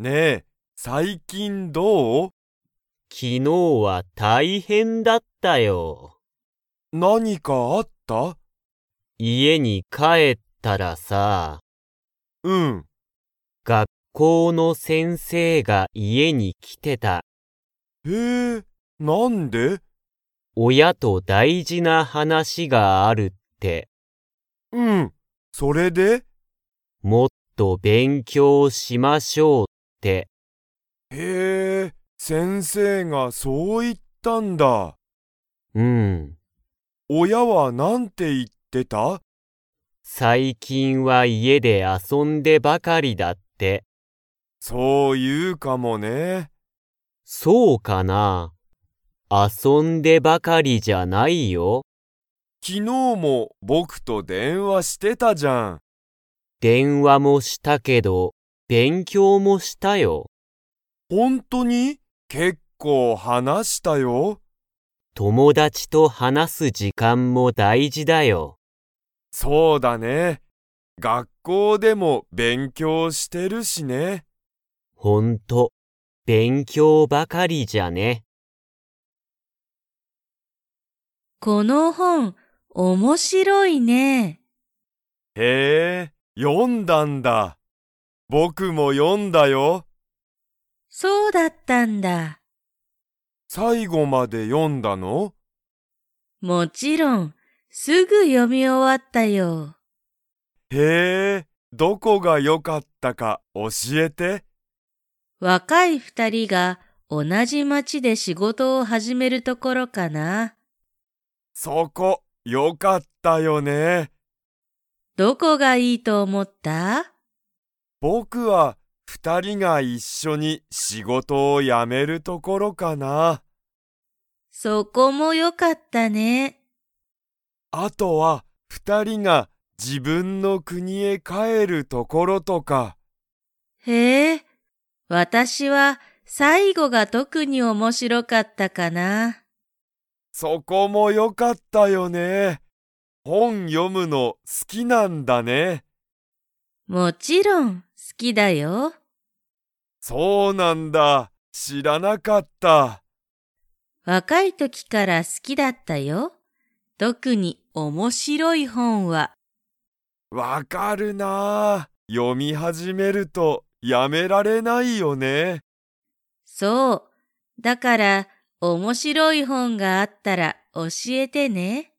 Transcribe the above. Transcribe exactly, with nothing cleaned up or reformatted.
ねえ、最近どう？ 昨日は大変だったよ。 何かあった？ 家に帰ったらさ、 うん。 学校の先生が家に来てた。 へえ、なんで？ 親と大事な話があるって。 うん。それで？ もっと勉強しましょうって。 へえ、先生がそう言ったんだ。 うん。 親はなんて言ってた？ 最近は家で遊んでばかりだって。 そう言うかもね。 そうかな。遊んでばかりじゃないよ。 昨日も僕と電話してたじゃん。 電話もしたけど、勉強もしたよ。 本当に？結構話したよ。 友達と話す時間も大事だよ。 そうだね。学校でも勉強してるしね。 ほんと、勉強ばかりじゃね。 この本、面白いね。 へえ、読んだんだ。僕も読んだよ。 そうだったんだ。 最後まで読んだの？ もちろん、すぐ読み終わったよ。 へえ、どこが良かったか教えて。 若い二人が同じ町で仕事を始めるところかな。 そこ、良かったよね。 どこがいいと思った？ 僕は二人が一緒に仕事を辞めるところかな。 そこもよかったね。 あとは二人が自分の国へ帰るところとか。 へえ、私は最後が特に面白かったかな。 そこも良かったよね。本読むの好きなんだね。 もちろん好きだよ。 そうなんだ。知らなかった。 若い時から好きだったよ。特に面白い本は。 わかるなあ。読み始めるとやめられないよね。 そう。だから面白い本があったら教えてね。